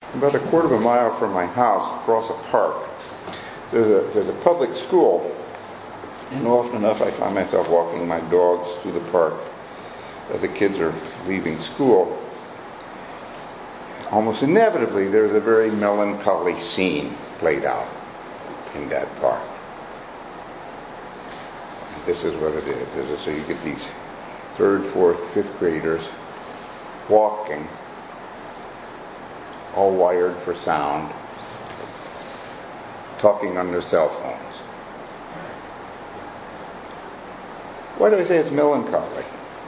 About a quarter of a mile from my house, across a park, there's a public school, and often enough I find myself walking my dogs through the park as the kids are leaving school. Almost inevitably, there's a very melancholy scene played out in that park. And this is what it is. So you get these 3rd, 4th, 5th graders walking, all wired for sound, talking on their cell phones. Why do I say it's melancholy?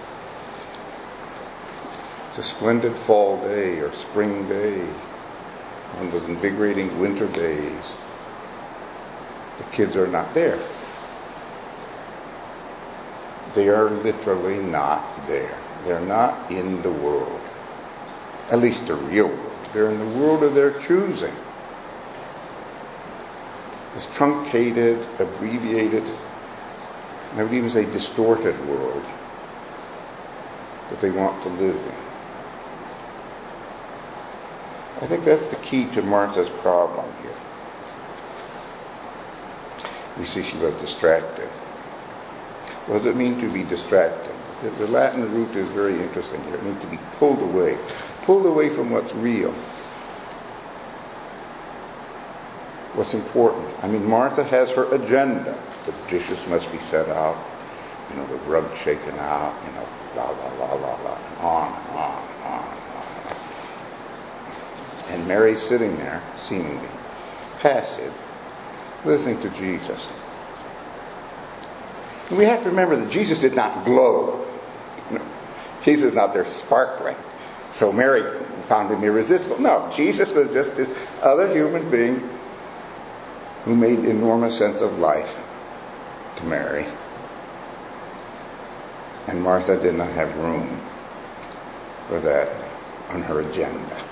It's a splendid fall day or spring day, one of those invigorating winter days. The kids are not there. They are literally not there. They're not in the world. At least the real world. They're in the world of their choosing. This truncated, abbreviated, I would even say distorted world that they want to live in. I think that's the key to Martha's problem here. We see she was distracted. What does it mean to be distracted? The Latin root is very interesting here. It means to be pulled away from what's real, what's important. I mean, Martha has her agenda. The dishes must be set out, the rug shaken out, blah, blah, blah, blah, blah, and on and on and on and on. And Mary's sitting there, seemingly passive, listening to Jesus. And we have to remember that Jesus did not glow. Jesus is not there sparkling. So Mary found him irresistible. No, Jesus was just this other human being who made enormous sense of life to Mary. And Martha did not have room for that on her agenda.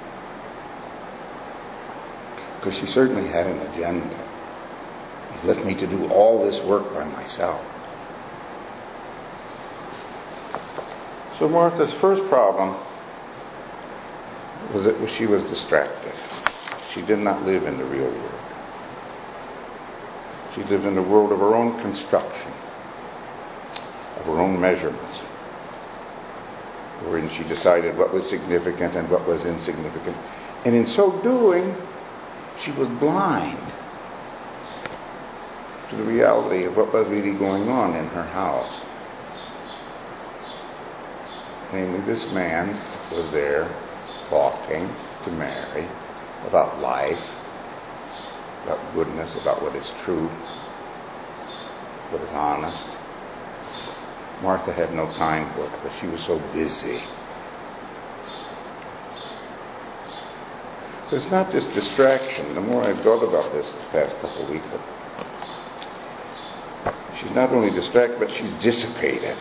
Because she certainly had an agenda. He left me to do all this work by myself. So Martha's first problem was that she was distracted. She did not live in the real world. She lived in the world of her own construction, of her own measurements, wherein she decided what was significant and what was insignificant. And in so doing, she was blind to the reality of what was really going on in her house. Namely, this man was there talking to Mary about life, about goodness, about what is true, what is honest. Martha had no time for it because she was so busy. So it's not just distraction. The more I've thought about this past couple of weeks, she's not only distracted, but she's dissipated.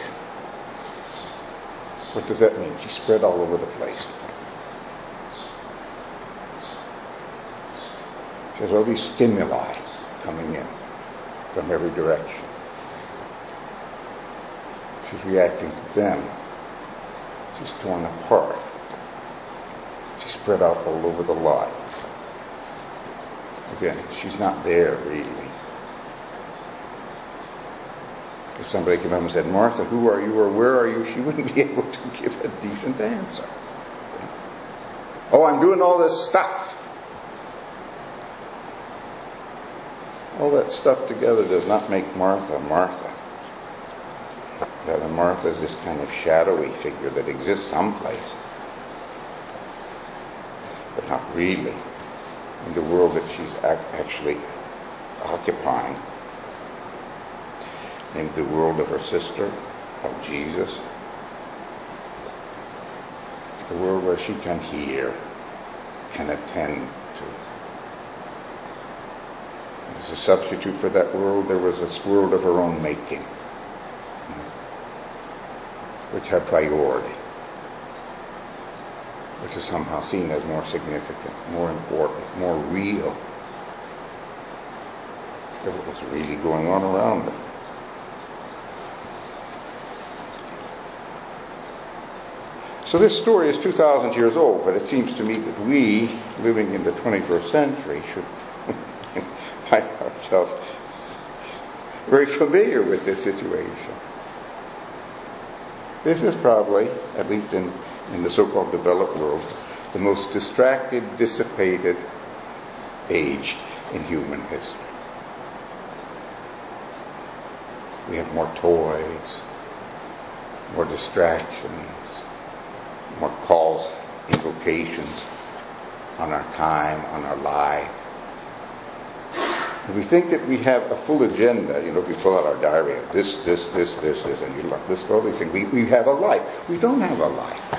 What does that mean? She's spread all over the place. She has all these stimuli coming in from every direction. She's reacting to them. She's torn apart. She's spread out all over the lot. Again, she's not there really. If somebody came up and said, Martha, who are you or where are you? She wouldn't be able to give a decent answer. Oh, I'm doing all this stuff. All that stuff together does not make Martha Martha. Rather, Martha is this kind of shadowy figure that exists someplace, but not really in the world that she's actually occupying. In the world of her sister, of Jesus. The world where she can hear, can attend to. As a substitute for that world, there was this world of her own making, which had priority, which is somehow seen as more significant, more important, more real than what was really going on around her. So this story is 2,000 years old, but it seems to me that we, living in the 21st century, should find ourselves very familiar with this situation. This is probably, at least in the so-called developed world, the most distracted, dissipated age in human history. We have more toys, more distractions, more calls, invocations on our time, on our life. And we think that we have a full agenda. If we pull out our diary, this, and you look, this, all these things. We have a life. We don't have a life.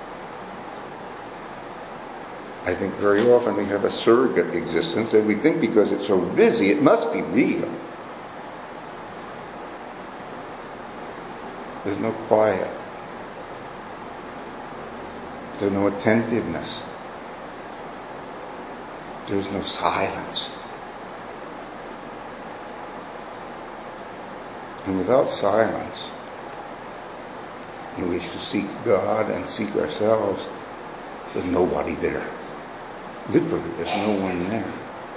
I think very often we have a surrogate existence, and we think because it's so busy, it must be real. There's no quiet. There's no attentiveness. There's no silence. And without silence, in which to seek God and seek ourselves, there's nobody there. Literally, there's no one there.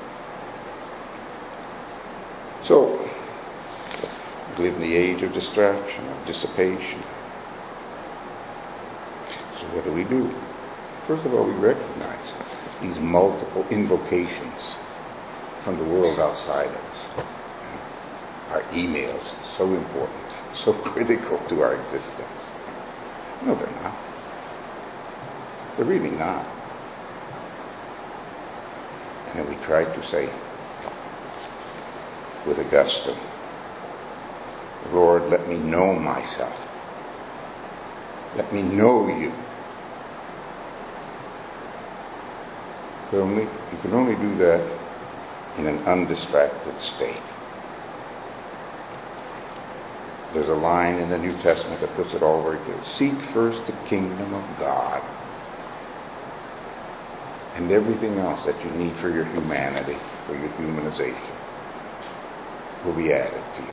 So, we live in the age of distraction, of dissipation. So what do? First of all, we recognize these multiple invocations from the world outside of us. Our emails, so important, so critical to our existence. No, they're not. They're really not. And then we try to say, with a gusto, Lord, let me know myself. Let me know you. You can only do that in an undistracted state. There's a line in the New Testament that puts it all very clear. Seek first the kingdom of God, and everything else that you need for your humanity, for your humanization, will be added to you.